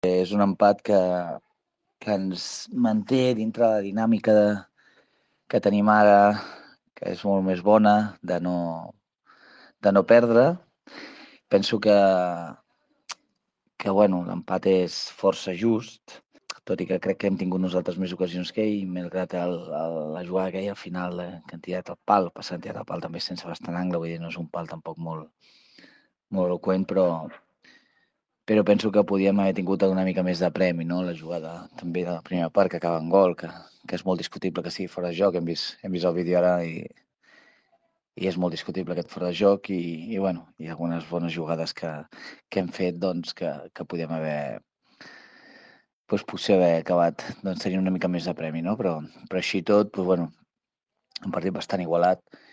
És un empat que ens manté dintre la dinàmica que tenim ara, que és molt més bona, de no perdre. Penso que bueno, l'empat és força just, tot i que crec que hem tingut nosaltres més ocasions que ell, malgrat la jugada aquella al final que han tirat el pal, passant tirat el pal també sense bastant angle, vull dir, no és un pal tampoc molt eloqüent, però penso que podíem haver tingut una mica més de premi, no? La jugada també de la primera part que acaba en gol, que és molt discutible que sigui fora de joc, hem vist el vídeo ara i és molt discutible aquest fora de joc i bueno, hi ha algunes bones jugades que hem fet doncs, que podíem haver potser haver acabat doncs, tenint una mica més de premi, no? Però així tot, doncs, bueno, un partit bastant igualat